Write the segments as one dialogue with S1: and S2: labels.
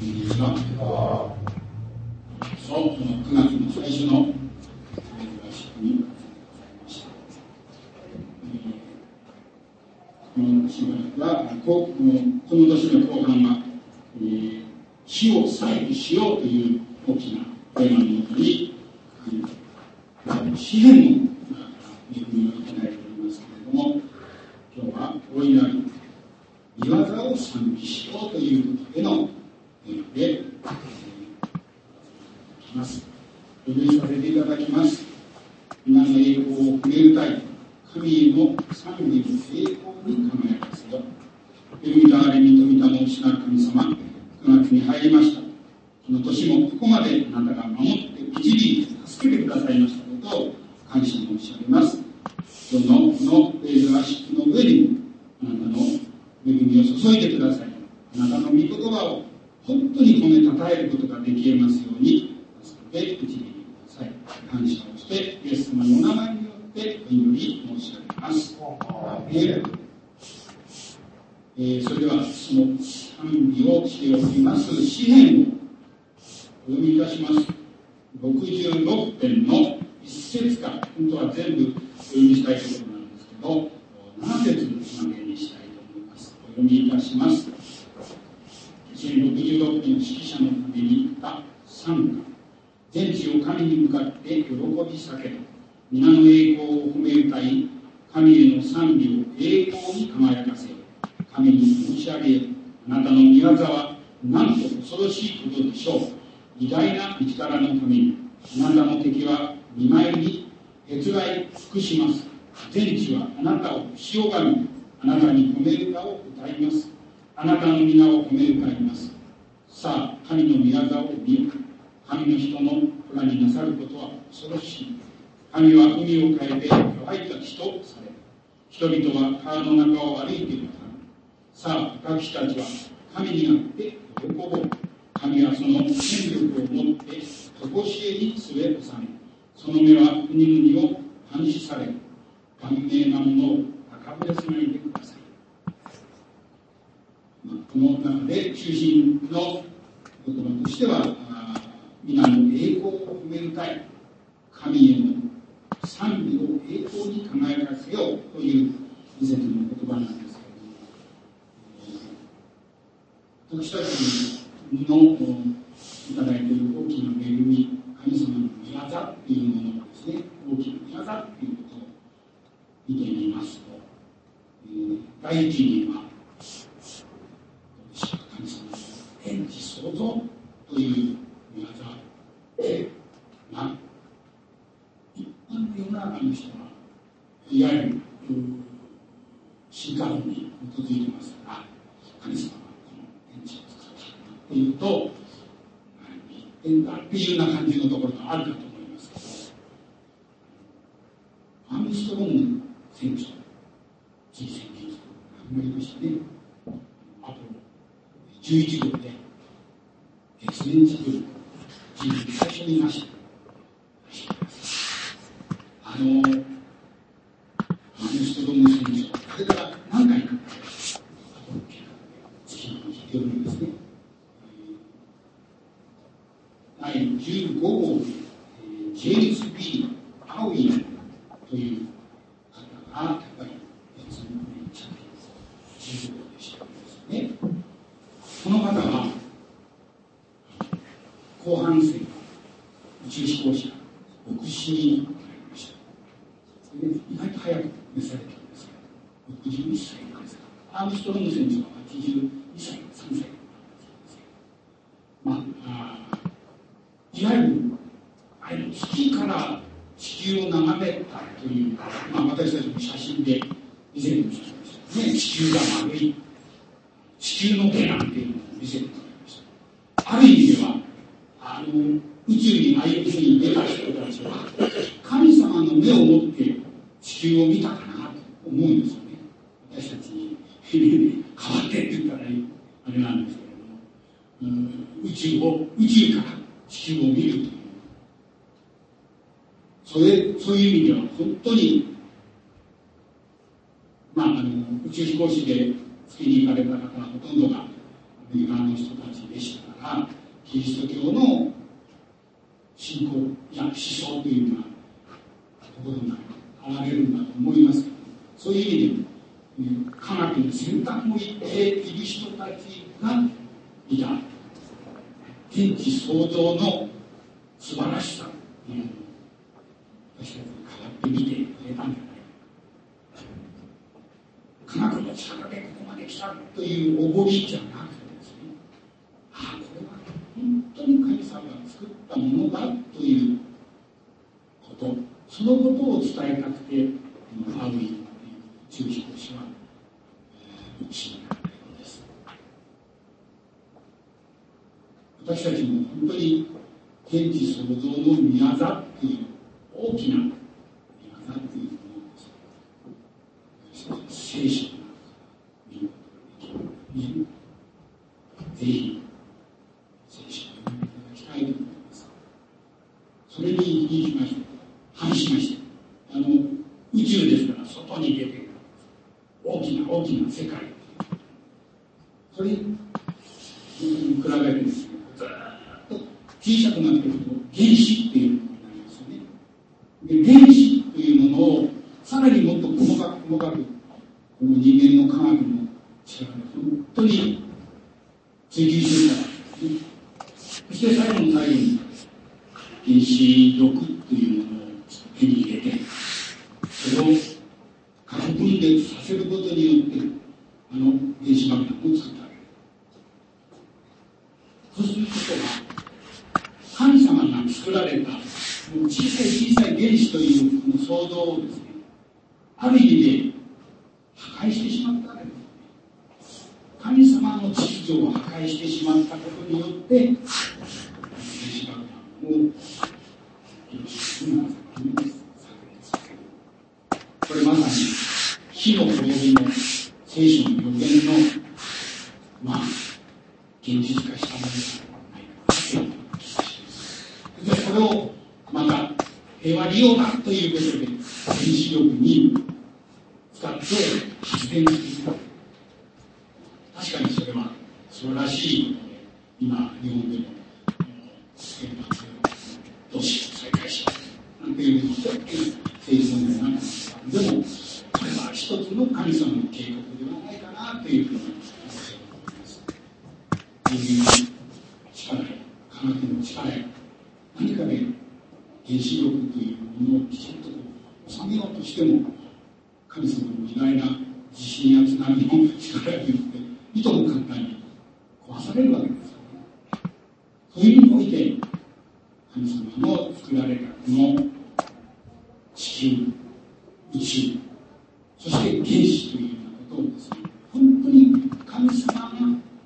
S1: 9月の最初の合宿にございました。このしばらくはこの年の後半は、死を再起しようという大きなテーマのもとに、詩篇の恵みをいただいておりますけれども、今日は大いなる御業を賛美しようということでのテーマでお読みさせていただきます。皆の栄光を褒めるたい、神への賛美の栄光に輝かせよ。恵みと憐れみと御霊の失う神様、9月に入りました。この年もここまであなたが守って導いて助けてくださいましたことを感謝申し上げます。今日のこの礼座式の上にあなたの恵みを注いでください。あなたの御言葉を本当に褒めたたえることができますように助けて導いてください。感謝をしてイエス様のお名前によってお祈り申し上げます。それではその賛美をしております詩篇をお読みいたします。66編の1節から本当は全部お読みしたいところなんですけど、7節までにしたいと思います。お読みいたします。1066編の指揮者のために言った賛歌。全地を神に向かって喜び叫べ。皆の栄光を褒め歌い、神への賛美を栄光に輝かせよ。神に申し上げよ。あなたの御業はなんと恐ろしいことでしょう。偉大な道からのために、あなたの敵は見舞いにへつらい尽くします。全地はあなたを塩がみ、あなたに褒め歌を歌います。あなたの皆を褒め歌います。さあ、神の御業を見よ。神の人の子らになさることは恐ろしい。神は海を変えて乾いた地とされ、人々は川の中を歩いているから。さあ、私たちは神にあって喜ぼう。神はその権力を持って常しえに据え収め、その目は国々を監視される。万名なものを高ぶらせないでください。この中で中心の言葉としては、皆の栄光を褒めるたい、神への賛美を栄光に輝かせようという2節の言葉なんですけれども、私たちのいただいている大きな恵み、神様の御業というものですね、大きな御業ということを見てみますと、第一には神様の天地創造という御業で、一般の世の中の人はいわゆる進化論に基づいてますから、神様はこの天地を作ったというと何言ってんだっていうような感じのところがあるかと思いますけど、アームストロング船長、つい先日亡くなりましたね。アポロ11号で月面着陸、人類最初にいました。アームストロング船長、これから何回か月に行っておるんですね。第15号で、ジェームズ・B・アウインという方がやっぱり月面着陸15号でしたね。この方は後半戦宇宙飛行士が67人になりました。意外と早く召されたんですが、61歳なんですが、アームストロング船長は82歳、3歳なんですけど、いわゆる月から地球を眺めたという、私たちの写真で見せてもらいましたね。地球が丸い、地球の手なんていうのを見せてもらいました。ある意味では宇宙にああいうふうに出た人たちは神様の目を持って地球を見たかなと思うんですよね。私たちに変わってって言ったらあれなんですけれども、宇宙から地球を見るという、そういう意味では本当に宇宙飛行士で月に行かれた方はほとんどがアメリカの人たちでしたから、キリスト教の信仰や思想というようなところが現れるんだと思いますけど、そういう意味で科学の選択を言っている人たちがいた天地創造の素晴らしさというのを私たちに変わってみてくれたんじゃないか。科学の力でここまで来たというおごりじゃなくてですね、これは本当に神様が作ったものだということ、そのことを伝えたくてファウイという宇宙飛行士は宇宙になったようです。私たちも本当に天地創造の御業という大きな御業というものです。聖書の中から見ることができるので、ぜひ聖書を読んでいただきたいと思います。それに行きまして反しまして、宇宙ですから外に出ている大きな大きな世界、それに比べてですね、ずっと小さくなっていくと原子っていうのになりますよね。で、原子というものをさらにもっと細かくこの人間の科学の力で本当に追求していったんですね。そして最後の最後に原子力というものを手に入れて、それを核分裂させることによって原子爆弾を作ったわけです。そうすることは神様が作られた小さい原子というこの創造をですね、ある意味で破壊してしまったわけです。神様の秩序を破壊してしまったことによって原子爆弾をこれまさに火の滅びの聖書の予言の現実化したものではないかと。で、それをまた平和利用だということで原子力に使って発電していた。確かにそれは素晴らしいことで、今日本でも原発都市を再開しなんていうのは政治問題なんですが、でもこれは一つの神様の計画ではないかなというふうに思います。人間の力や科学の力や何かで原子力というものをきちんと収めようとしても、神様の偉大な地震や津波の力によっていとも簡単に壊されるわけですよね。そういう意味において神様の作られたこの地球、宇宙、そして原子というようなことをですね、本当に神様が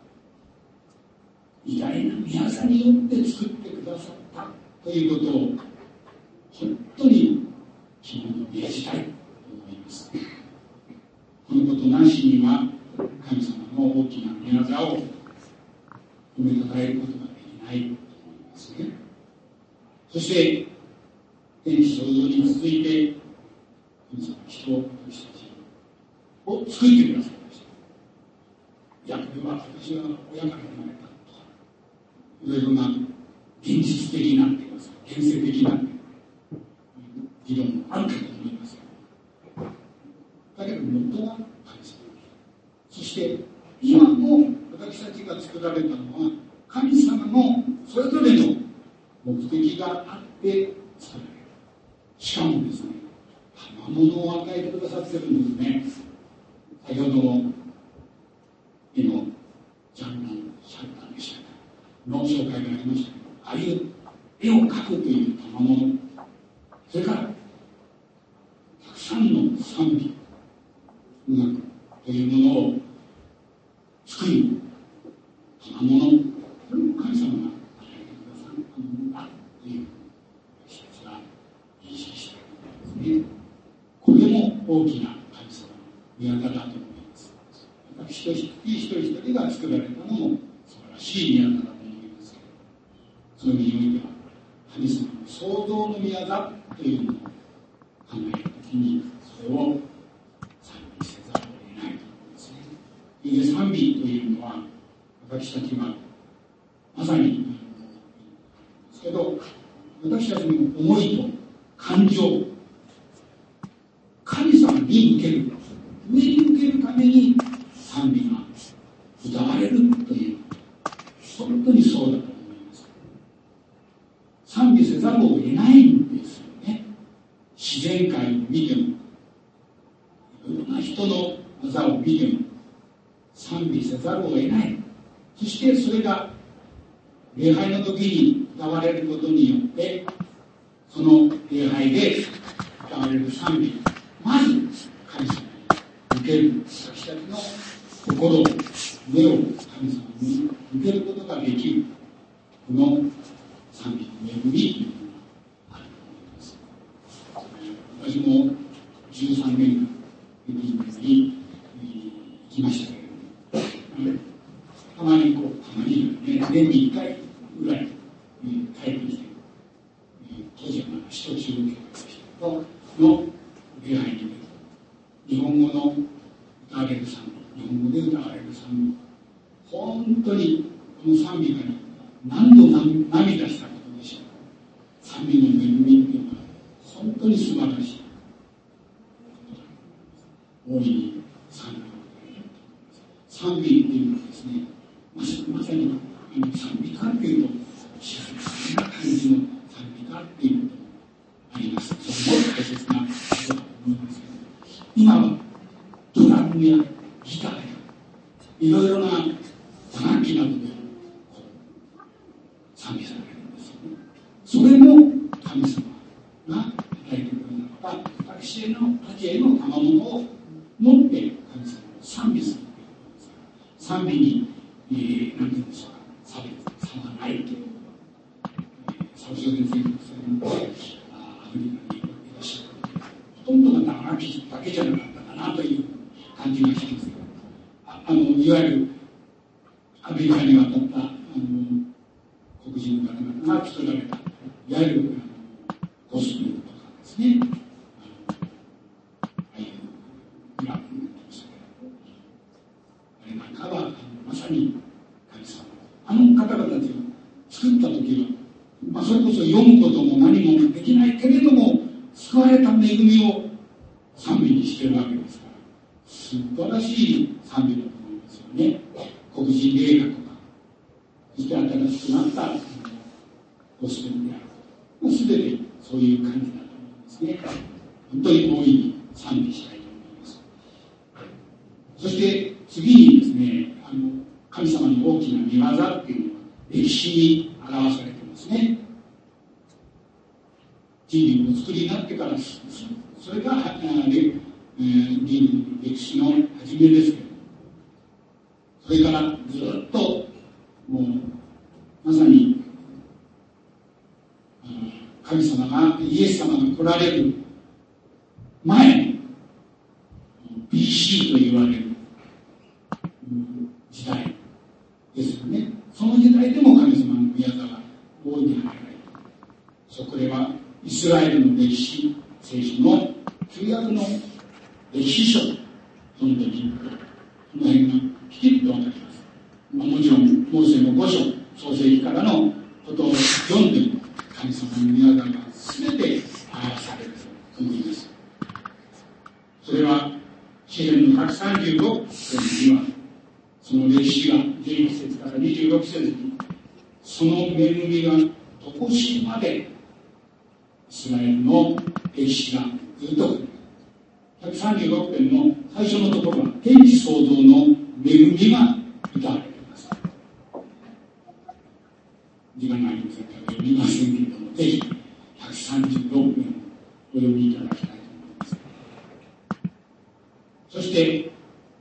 S1: 偉大な御業によって作ってくださったということを本当に肝に銘じたいと思います。このことなしには神様の大きな御業を褒めたたえることができないと思いますね。そして天地創造に続いて神様は人を私たちを作ってくださいました。いや、これは私は親から生まれたとか、いろいろな現実的なって言いますか、現世的な議論もあるかと思います。だけど元は神様。そして今も私たちが作られたのは神様のそれぞれの目的があって作られる。しかもですね、賜物を与えてくださってるんですね。先ほどの絵のジャンプシャッターでしたの紹介がありましたけど、ああいう絵を描くという賜物、それからたくさんの賛美、音楽というものを作る賜物、これも神様が与えてくださったものだという私たちが認識したいと思いますね。これも大きな神様の御業だと思います。私一人一人が作られたのも素晴らしい御業だと思いますけど、そういう意味においては神様の創造の御業というのを考えるときにそれを賛美せざるを得ないと思いますね。賛美というのは私たちはまさにですけど、私たちの思いと感情、神様に向ける、上に向けるために賛美が歌われるという、本当にそうだと思います。賛美せざるを得ないんですよね。自然界を見ても、いろんな人の技を見ても、賛美せざるを得ない。そしてそれが礼拝の時に歌われることによって、その礼拝で歌われる賛美、まず神様に向ける、私たちの心、目を神様に向けることができる、この賛美の恵みというのがあると思います。私も13年間フィリピンに行きましたけれども、たまにね、年に1回ぐらい帰ってきて、当時はまだ首都中央教会でしたけどの礼拝に日本語の歌われる賛美、日本語で歌われる賛美、本当にこの賛美から何度涙したことでしょう。賛美の恵みというのは本当に素晴らしい。大いに賛美を賛美というのはですね、まさに賛美歌っていうと静かな感じの賛美歌っていうこともあります。それも大切なことだと思いますけど、今はドラムやギターやいろいろな打楽器などで賛美されるんですよね。それも神様が与えてくださった私たちへの賜物を持って神様を賛美するということですから、賛美に何て言うんでしょうか、差がないというサブスク先生のアフリカにいらっしゃるほとんどが打楽器だけじゃなかったかなという感じがしますけど、いわゆるアメリカに渡った黒人の方々が作られたいわゆるゴスペルとかですね、ああいうグラフになってましたけど、あれなんかはまさに神様、方々たちが作った時は、それこそ読むことも何もできないけれども救われた恵みを賛美にしているわけですから、素晴らしい賛美だと思いますよね。黒人霊歌とか、そして新しくなったゴスペルである、すべてそういう感じだと思いますね。本当に大いに賛美したいと思います。そして次にですね、神様の大きな見業っていうのは歴史に表されていますね。人類をお作りになってからそれが人類の歴史の始めですけど、それからずっともうまさに神様がイエス様が来られる前に BC と言われる時代ですよね。その時代でも神様の御業が大いに働いている。それはイスラエルの歴史聖書の旧約の歴史書を読んでみると、この辺がきちっとわかります。もちろんモーセの5書創世記からのことを読んでも神様の御業が全て表されると思います。それは詩篇の136編にはその歴史が11節から26節にその恵みが常しまでイスラエルの歴史がずっと136編の最初のところは天地創造の恵みが歌われています。時間がありませんから読みませんけれども、ぜひ136編をお読みいただきたいと思います。そして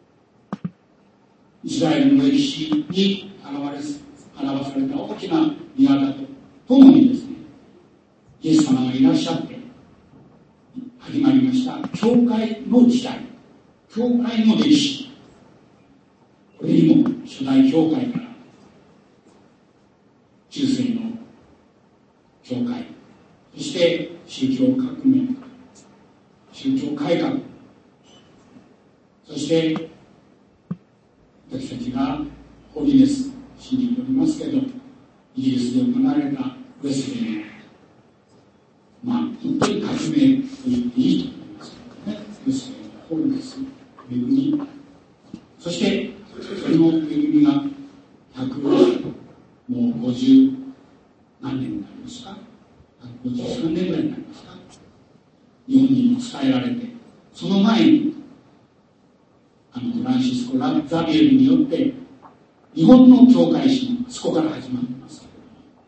S1: イスラエルの歴史に表された大きな御業とともにですね、イエス様がいらっしゃって始まりました教会の時代、教会の歴史、これにも初代教会から中世の教会、そして宗教革命、宗教改革、そして私たちがホリネス信じておりますけど、 イギリスで行われたウェスレー本当に革命と言っていいと思いますけどね。ウェスレーのホールネス、恵み、そしてその恵みが150何年になりますか、153年ぐらいになりますか、日本にも伝えられて、その前にフランシスコ・ザビエルによって日本の教会史もそこから始まってますけれ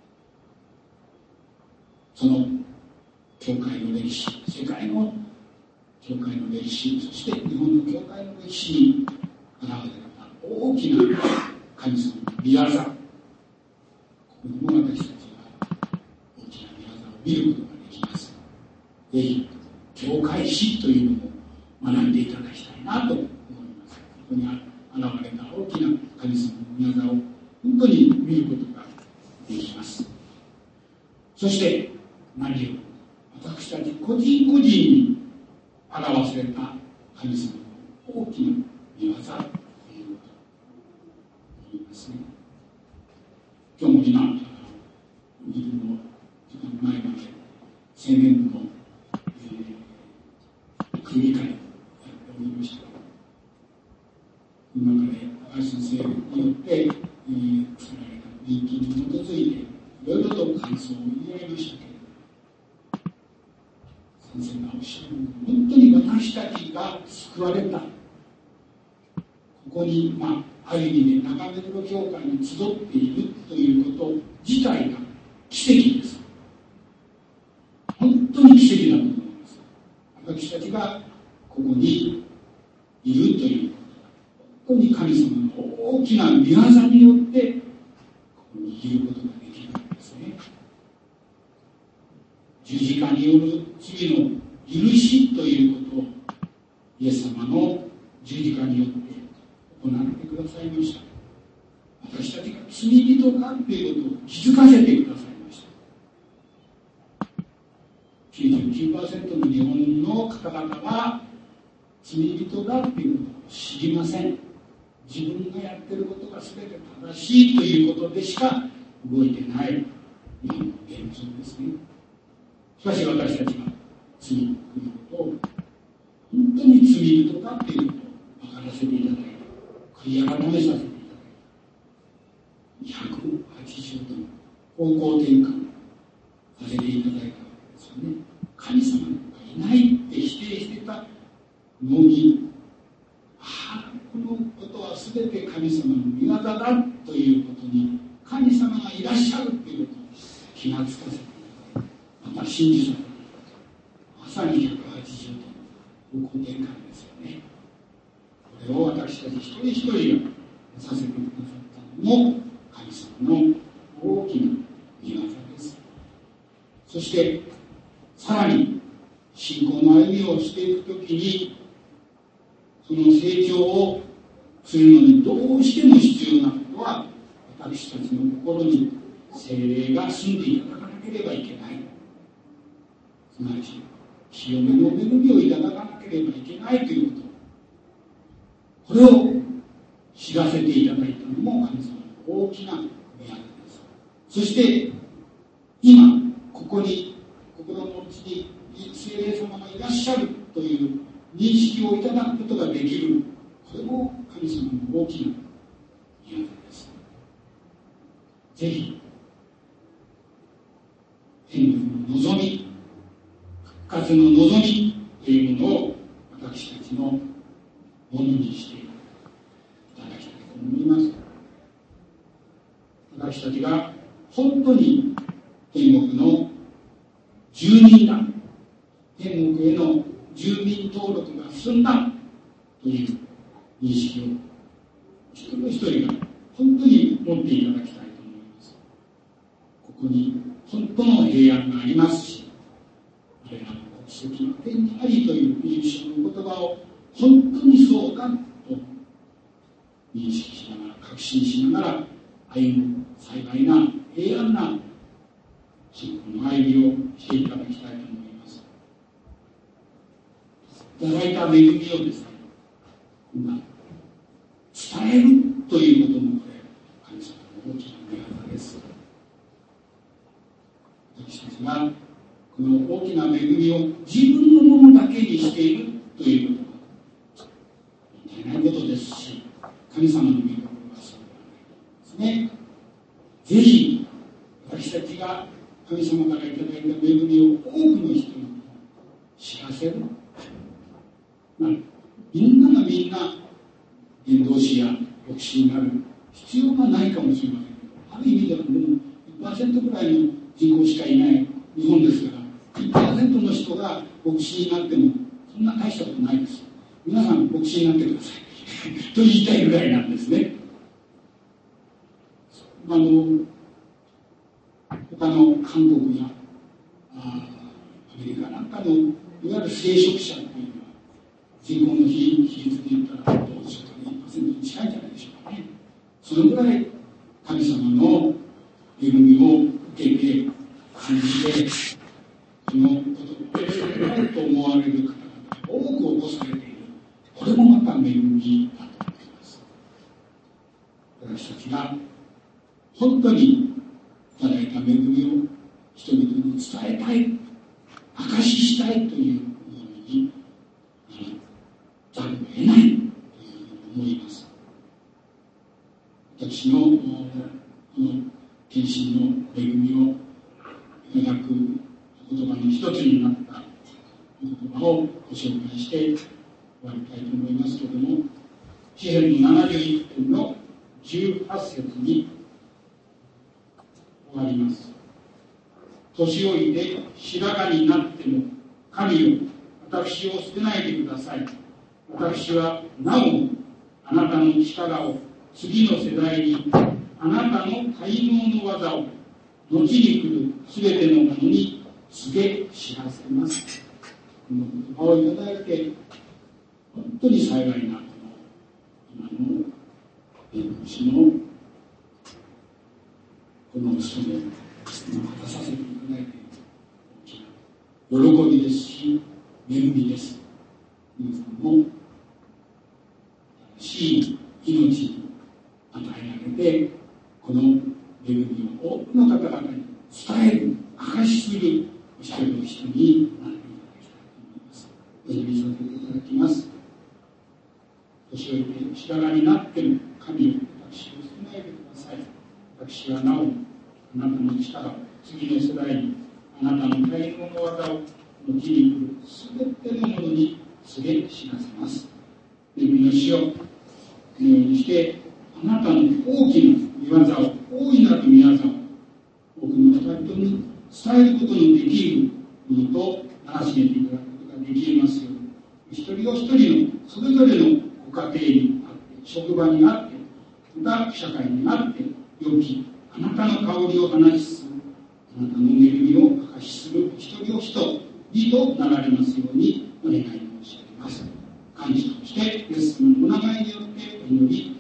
S1: ども、その教会の歴史、世界の教会の歴史、そして日本の教会の歴史に現れた大きな神様の御業、ここにも私たちが大きな御業を見ることができます。ぜひ教会史というのも学んでいただきたいなと思います。ここに現れた大きな神様の御業を本当に見ることができます。そして何より私たち個人個人に表された神様の大きな御業ということを言いますね。今日も今お昼の時間前まで青年部の、区議会をやっておりました。今から高橋先生によって、作られた人気に基づいていろいろと感想を言い合いましたけれども、先生がおっしゃるように本当に私たちが救われた、ここに、ある意味で中目黒教会に集っているということ自体が奇跡です。本当に奇跡だと思います。私たちがここにいるということ、本当に神様の大きな御業によってここにいることができるんですね。十字架による罪の許しということをイエス様の十字架によって行ってくださいました。私たちが罪人かということを気づかせてくださいました。99% の日本の方々は罪人だということを知りません。自分がやっていることが全て正しいということでしか動いてない日本の現状ですね。しかし私たちが罪ということを本当に罪人だということを分からせていただいて、悔い改めさせていただいて、180度の方向転換させていただいたわけですよね。神様がいないって否定してたのに、このことは全て神様の御業だということに神様がいらっしゃるということを気がつかせていただいて、また信じさせていただいて、まさに180度の方向転換ですよね。これを私たち一人一人がさせてくださったのも神様の大きな御業です。そしてさらに信仰の歩みをしていくときに、その成長をするのにどうしても必要なことは、私たちの心に聖霊が住んでいただかなければいけない。すなわち清めの恵みをいただかなければいけないということ、これを知らせていただいたのも神様の大きな御業です。そして今ここに心の内に聖霊様がいらっしゃるという認識をいただくことができる、これも神様の大きな御業です。ぜひ天国の望み、復活の望みというものを私たちのものにしていただきたいと思います。私たちが本当に天国の住民だ、天国への住民登録が済んだという認識を一人一人が本当に持っていただきたいと思います。ここに本当の平安がありますし、我らの国籍の天にありというイエスの言葉を本当にそうかと認識しながら、確信しながら歩む幸いな平安な信仰の歩みをしていただきたいと思います。いただいた恵みをですね、今伝えるということもこれ神様の大きな御業です。 ちがこの大きな恵みを自分のものだけにしているということは大変なことですし、神様の御心はそうではないですね。ぜひ私たちが神様からいただいた恵みを多くの人に知らせる、みんながみんな伝道師や牧師になる必要がないかもしれませんけど、ある意味ではでも 1% くらいの人口しかいない日本ですから、1% の人が牧師になってもそんな大したことないです。皆さん牧師になってくださいと言いたいぐらいなんですね。他の韓国やアメリカなんかのいわゆる聖職者というのは人口の比率で言ったらどうでしょうかね、1% に近いんじゃないでしょうかね。そのぐらい神様の恵みを受けて感じて、そのことを良いと思われる方々が多く起こされている。これもまた恵みだと思います。私たちが本当にいただいた恵みを人々に伝えたい、証ししたいというものにざるを得ないというふうに思います。私のこの献身の恵みをいただく言葉の一つになった言葉をご紹介して終わりたいと思いますけれども、詩編の71編の18節に終わります。年老いて白髪になっても神よ、私を捨てないでください。私はなおあなたの力を次の世代に、あなたの大能の技を後に来るすべてのものに告げ知らせます。この言葉をいただいて本当に幸いな今の弁護士のこの務めを果たさせていただいて大きな喜びですし恵みです。皆さんも新しい命に与えられて、この恵みを多くの方々に伝える、証しするお一人の人になっていただきたいと思います。お祈りさせていただきます。年老いて白髪になっても神を私を捨てないでください。私はなおあなたの力を次の世代に、あなたの大能の技を後に来るすべてのものに告げ知らせます。恵みの主をこのようにしてあなたの大きな御業を、大いなる御業を多くの人々に伝えることのできるものとならしめていただくことができますように、一人お一人のそれぞれのご家庭にあって、職場にあって、また社会にあって、良きあなたの香りを話しする、あなたの恵みを明かしする一人お一人にとなられますようにお願い申し上げます。感謝をしてイエス様のお名前によってお祈り